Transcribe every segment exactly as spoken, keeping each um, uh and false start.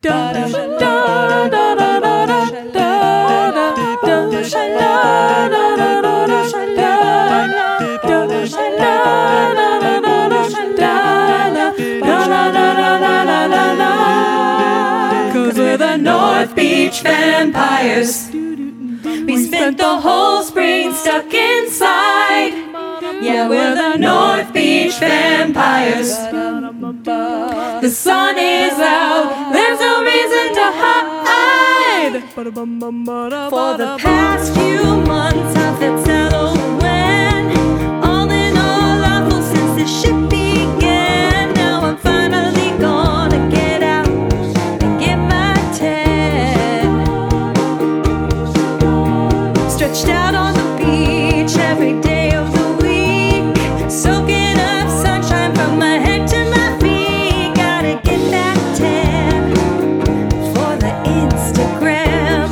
Cause we're the North Beach Vampires. We spent the whole spring stuck inside. Yeah, we're the North Beach Vampires. The sun is out, there's no reason to hide. For the past few months I've felt settled when all in all awful since the ship began. Now I'm finally gonna get out and get my tan. Stretched out on the beach every day of the week, soaking up sunshine from my head to my feet. Gotta get that tan for the Instagram.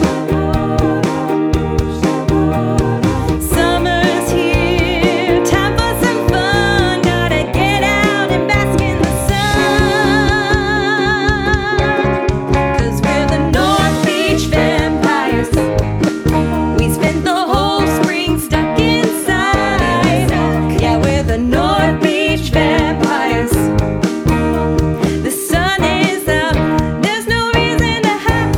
Summer's here, time for some fun. Gotta get out and bask in the sun. Cause we're the North Beach Vampires. We spent the whole spring stuck inside. Yeah, we're the North Beach Vampires. The sun is up, there's no reason to hide.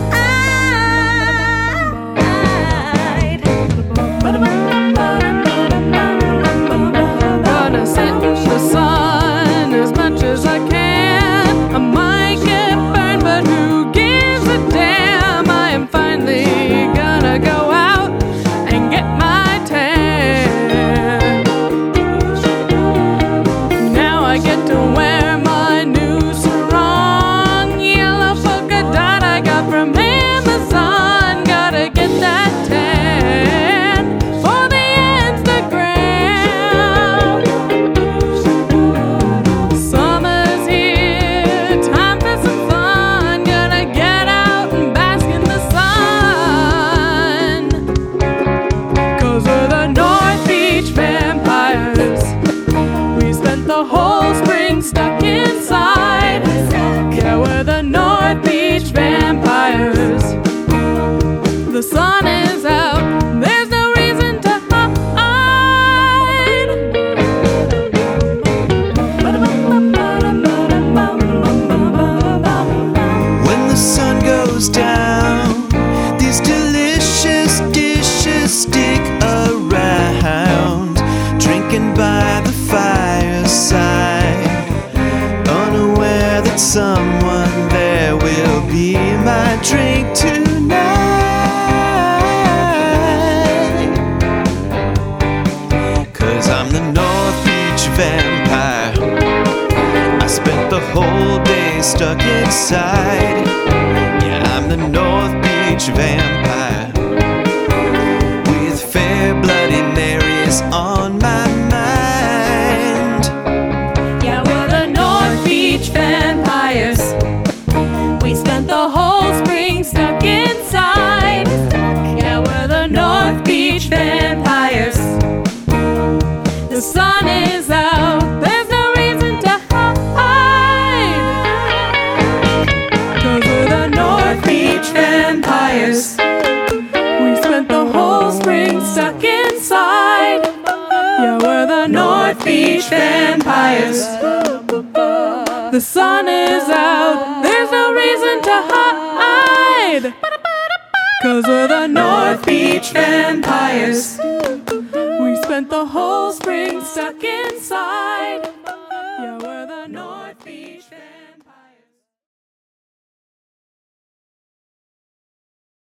Gonna sit in the sun as much as I can. I might get burned, but who gives a damn? I am finally gonna go out and get my tan. Now I get to wear my new sarong, yellow polka dot I got from Amazon. Gotta get that tan for the Instagram. Summer's here, time for some fun. Gonna get out and bask in the sun. Cause we're the North Beach Vampires. We spent the whole spring stuck inside. Yeah, we're the North Beach Vampires. The sun is out, there's no reason to hide. When the sun goes down, these delicious dishes stick around, drinking by the fireside, unaware that someone there will be my drink tonight. Cause I'm the North Beach Vampire. I spent the whole day stuck inside. Yeah, I'm the North Beach Vampire. With fair Bloody Marys on my mind. Yeah, we're the North Beach Vampires. We spent the whole spring stuck inside. Yeah, we're the North Beach Vampires. The sun is out, there's no reason to hide. Cause we're the North Beach Vampires. We spent the whole spring stuck inside. Yeah, we're the North Beach Vampires. The sun is out, there's no reason to hide. Cause we're the North Beach Vampires. We spent the whole spring stuck inside.